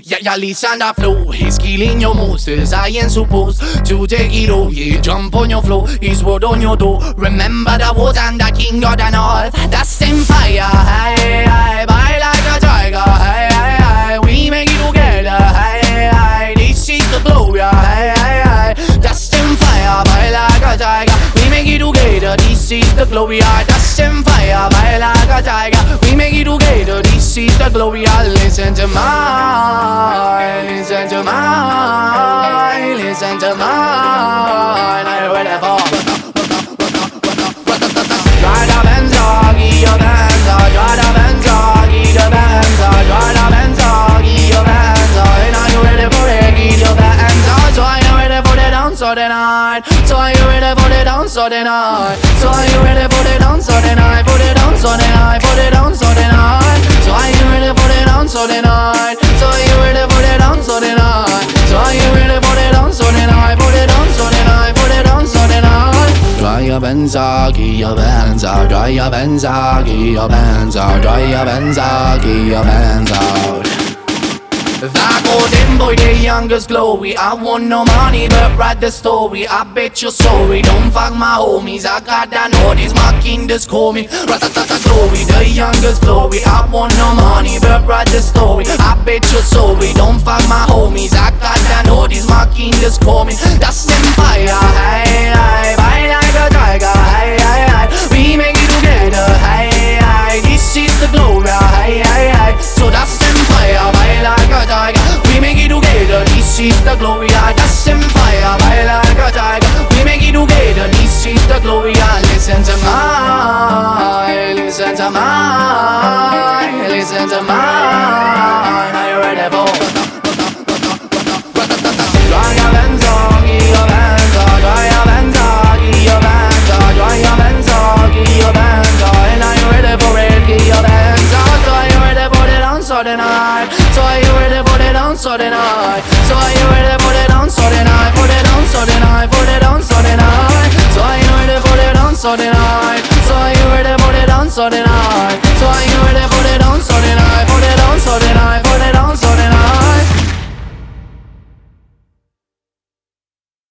Yeah, listen the flow. He's killing your moves, I ain't supposed to take it all. Yeah, jump on your flow, his word on your door. Remember the wars and the king of the north. That's same fire, hey, hey, bite like a tiger, hey, hey, hey. We make it together, hey, hey. This is the glory, hey, hey, hey. That's same fire, bite like a tiger. We make it together, this is the glory. That's same fire, bite like a tiger. We make it together, this is the glory. Listen to mine, listen to mine, listen to mine. I heard it fall. Drive the Benz, give your Benz, drive the Benz, give your Benz, drive the Benz, give your Benz. And are you ready for it? Give your Benz. So are you ready for the dance of the night? So are you ready for the dance of the night? So are you ready for the dance of the night? For the dance of the night, for the dance of the night. So are you ready for the dance of the night? So are you ready for the dance of the night? So are you ready for the dance of the night? For the dance of the night, for the dance of the night. Dry your Benz, give your Benz, dry your Benz, give your Benz, dry your Benz, give your Benz out. That golden boy, the youngest glory. I want no money, but write the story. I bet you're sorry, don't fuck my homies. I got that notice, my king just call me Ratatata glory, the youngest glory. I want no money, but write the story. I bet you're sorry, don't fuck my homies. I got that notice, my king just call me. That's them fire, hey, hey. Bite like a tiger, hey, hey, hey. We make it together, hey, hey. This is the glory, hey, hey, hey. So that's them fire, bite like a tiger. We make it together, this is the glory. That's them fire, bite like a tiger. We make it together, this is the glory. Listen to mine, listen to mine, listen to mine. Are you ready for? Dry your Benz, give your Benz, dry your Benz, give your Benz, dry your Benz, give your Benz. And are you ready for it? Give your Benz. So are you ready for the dance of the night? So are you ready for the dance of the night? So are you ready for the dance of the night? For the dance of the night, for the dance of the night. So are you ready for the dance of the night? So are you ready for the dance of the night? So are you ready